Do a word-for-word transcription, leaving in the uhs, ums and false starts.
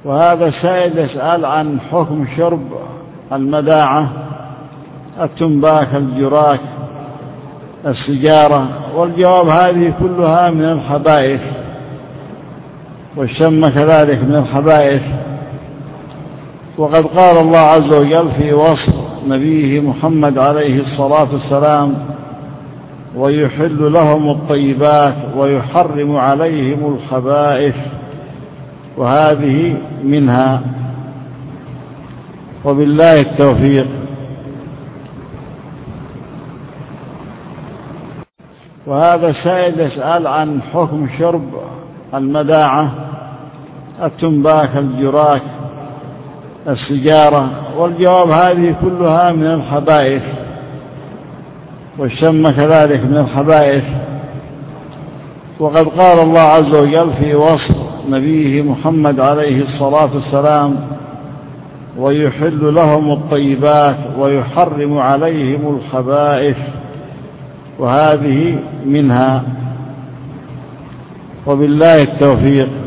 وهذا سائل يسأل عن حكم شرب المداعة، التنباك، الجراك، السجارة، والجواب هذه كلها من الخبائث، والشم كذلك من الخبائث. وقد قال الله عز وجل في وصف نبيه محمد عليه الصلاة والسلام: ويحل لهم الطيبات ويحرم عليهم الخبائث، وهذه منها، وبالله التوفيق. وهذا سائل يسأل عن حكم شرب المداعة، التنباك، الجراك، السجارة، والجواب هذه كلها من الخبائث، والشم كذلك من الخبائث. وقد قال الله عز وجل في وصف نبيه محمد عليه الصلاة والسلام: ويحل لهم الطيبات ويحرم عليهم الخبائث، وهذه منها، وبالله التوفيق.